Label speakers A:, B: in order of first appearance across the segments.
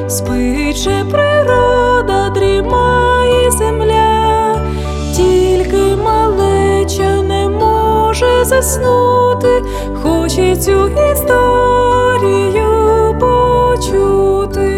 A: спить же природа, дрімає земля, тільки малеча не може заснути, хоче цю історію почути.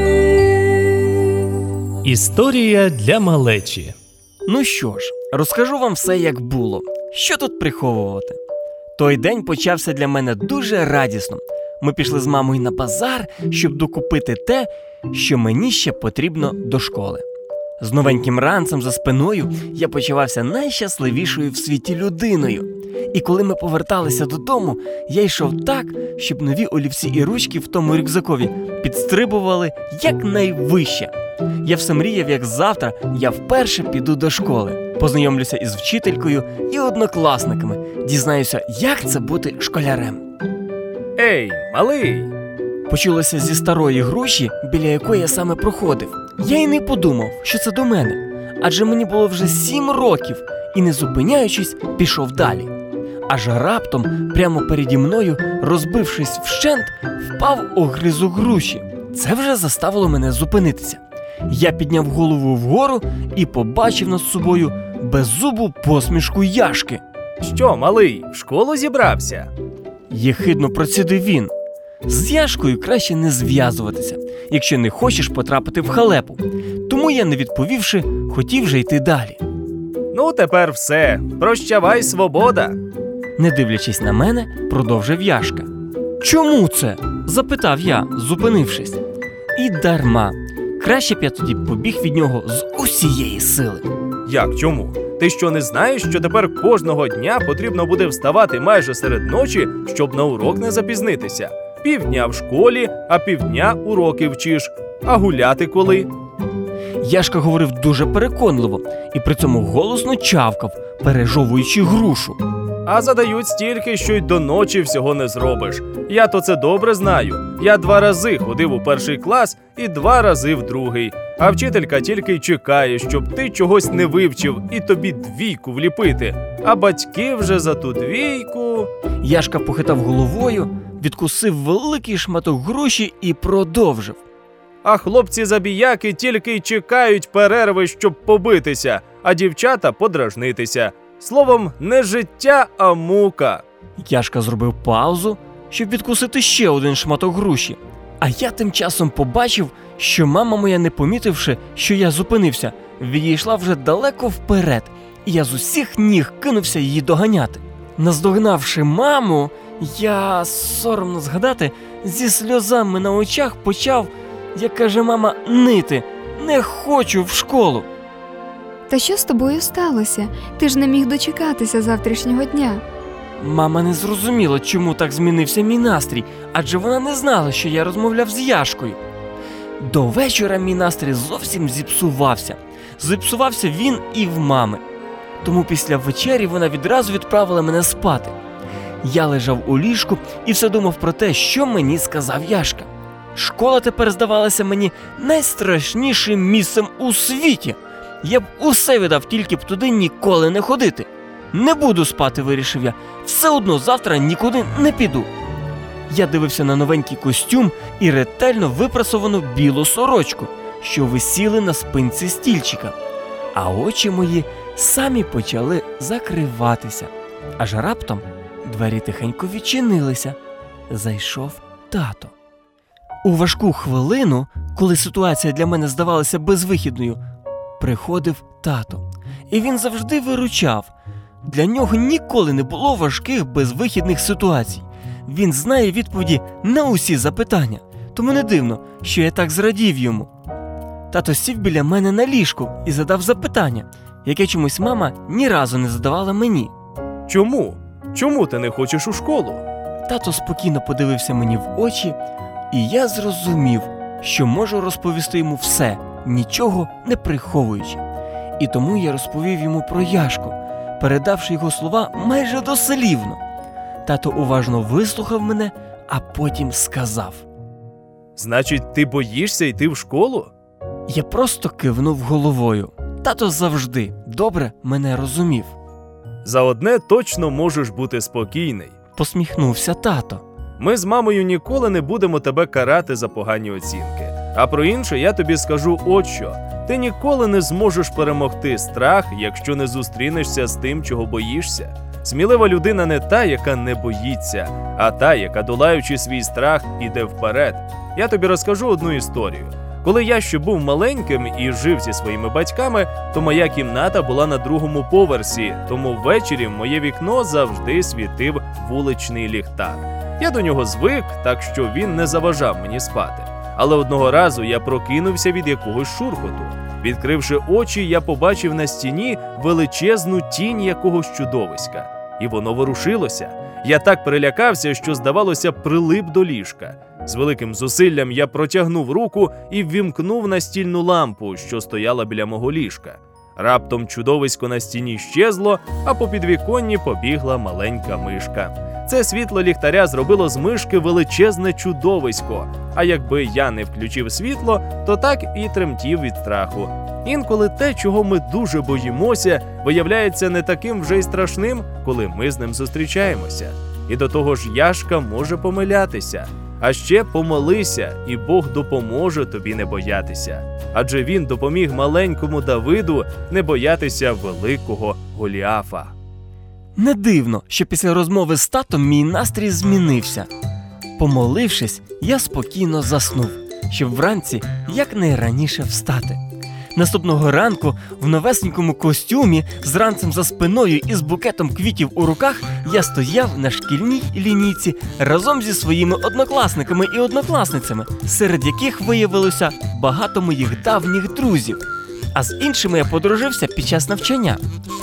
B: Історія для малечі.
C: Ну що ж, розкажу вам все, як було. Що тут приховувати? Той день почався для мене дуже радісно. Ми пішли з мамою на базар, щоб докупити те, що мені ще потрібно до школи. З новеньким ранцем за спиною я почувався найщасливішою в світі людиною. І коли ми поверталися додому, я йшов так, щоб нові олівці і ручки в тому рюкзакові підстрибували якнайвище. Я все мріяв, як завтра я вперше піду до школи, познайомлюся із вчителькою і однокласниками, дізнаюся, як це бути школярем.
D: Ей, малий!
C: Почулося зі старої груші, біля якої я саме проходив. Я й не подумав, що це до мене, адже мені було вже 7 років, і не зупиняючись, пішов далі. Аж раптом, прямо переді мною, розбившись вщент, впав огризок груші. Це вже заставило мене зупинитися. Я підняв голову вгору і побачив над собою беззубу посмішку Яшки.
D: Що, малий, в школу зібрався?
C: Єхидно процідив він. З Яшкою краще не зв'язуватися, якщо не хочеш потрапити в халепу. Тому я, не відповівши, хотів вже йти далі.
D: Ну, тепер все. Прощавай, свобода.
C: Не дивлячись на мене, продовжив Яшка. «Чому це?» – запитав я, зупинившись. І дарма. Краще б я тоді побіг від нього з усієї сили.
D: Як, чому? Ти що, не знаєш, що тепер кожного дня потрібно буде вставати майже серед ночі, щоб на урок не запізнитися? Півдня в школі, а півдня уроки вчиш. А гуляти коли?
C: Яшка говорив дуже переконливо і при цьому голосно чавкав, пережовуючи грушу.
D: А задають стільки, що й до ночі всього не зробиш. Я то це добре знаю. Я 2 рази ходив у 1 клас і 2 рази в 2. А вчителька тільки й чекає, щоб ти чогось не вивчив і тобі 2 вліпити. А батьки вже за ту 2...
C: Яшка похитав головою, відкусив великий шматок груші і продовжив.
D: А хлопці-забіяки тільки й чекають перерви, щоб побитися, а дівчата подражнитися. Словом, не життя, а мука.
C: Яшка зробив паузу, щоб відкусити ще один шматок груші. А я тим часом побачив, що мама моя, не помітивши, що я зупинився, відійшла вже далеко вперед, і я з усіх ніг кинувся її доганяти. Наздогнавши маму, я, соромно згадати, зі сльозами на очах почав, як каже мама, нити. Не хочу в школу.
E: Та що з тобою сталося? Ти ж не міг дочекатися завтрашнього дня.
C: Мама не зрозуміла, чому так змінився мій настрій, адже вона не знала, що я розмовляв з Яшкою. До вечора мій настрій зовсім зіпсувався. Зіпсувався він і в мами. Тому після вечері вона відразу відправила мене спати. Я лежав у ліжку і все думав про те, що мені сказав Яшка. Школа тепер здавалася мені найстрашнішим місцем у світі. Я б усе віддав, тільки б туди ніколи не ходити. Не буду спати, вирішив я. Все одно завтра нікуди не піду. Я дивився на новенький костюм і ретельно випрасовану білу сорочку, що висіли на спинці стільчика. А очі мої самі почали закриватися. Аж раптом двері тихенько відчинилися. Зайшов тато. У важку хвилину, коли ситуація для мене здавалася безвихідною, приходив тато. І він завжди виручав. Для нього ніколи не було важких безвихідних ситуацій. Він знає відповіді на усі запитання. Тому не дивно, що я так зрадів йому. Тато сів біля мене на ліжку і задав запитання, яке чомусь мама ні разу не задавала мені.
D: Чому? Чому ти не хочеш у школу?
C: Тато спокійно подивився мені в очі, і я зрозумів, що можу розповісти йому все, нічого не приховуючи. І тому я розповів йому про Яшку, передавши його слова майже дослівно. Тато уважно вислухав мене, а потім сказав:
D: Значить, ти боїшся йти в школу?
C: Я просто кивнув головою. Тато завжди добре мене розумів.
D: За одне точно можеш бути спокійний.
C: Посміхнувся тато.
D: Ми з мамою ніколи не будемо тебе карати за погані оцінки. А про інше я тобі скажу от що. Ти ніколи не зможеш перемогти страх, якщо не зустрінешся з тим, чого боїшся. Смілива людина не та, яка не боїться, а та, яка, долаючи свій страх, іде вперед. Я тобі розкажу одну історію. Коли я ще був маленьким і жив зі своїми батьками, то моя кімната була на 2-му поверсі, тому ввечері в моє вікно завжди світив вуличний ліхтар. Я до нього звик, так що він не заважав мені спати. Але одного разу я прокинувся від якогось шурхоту. Відкривши очі, я побачив на стіні величезну тінь якогось чудовиська. І воно ворушилося. Я так перелякався, що, здавалося, прилип до ліжка. З великим зусиллям я протягнув руку і ввімкнув настільну лампу, що стояла біля мого ліжка. Раптом чудовисько на стіні щезло, а по підвіконні побігла маленька мишка. Це світло ліхтаря зробило з мишки величезне чудовисько, а якби я не включив світло, то так і тремтів від страху. Інколи те, чого ми дуже боїмося, виявляється не таким вже й страшним, коли ми з ним зустрічаємося. І до того ж Яшка може помилятися. А ще помолися, і Бог допоможе тобі не боятися. Адже він допоміг маленькому Давиду не боятися великого Голіафа.
C: Не дивно, що після розмови з татом мій настрій змінився. Помолившись, я спокійно заснув, щоб вранці якнайраніше встати. Наступного ранку в новесенькому костюмі, з ранцем за спиною і з букетом квітів у руках, я стояв на шкільній лінійці разом зі своїми однокласниками і однокласницями, серед яких виявилося багато моїх давніх друзів. А з іншими я подружився під час навчання.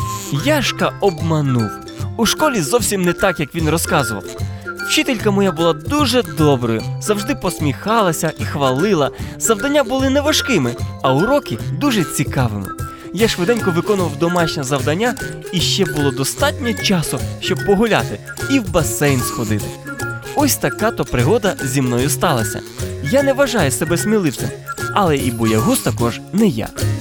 C: Яшка обманув. У школі зовсім не так, як він розказував. Вчителька моя була дуже доброю, завжди посміхалася і хвалила. Завдання були не важкими, а уроки дуже цікавими. Я швиденько виконував домашнє завдання, і ще було достатньо часу, щоб погуляти і в басейн сходити. Ось така-то пригода зі мною сталася. Я не вважаю себе сміливцем, але і боягуз також не я.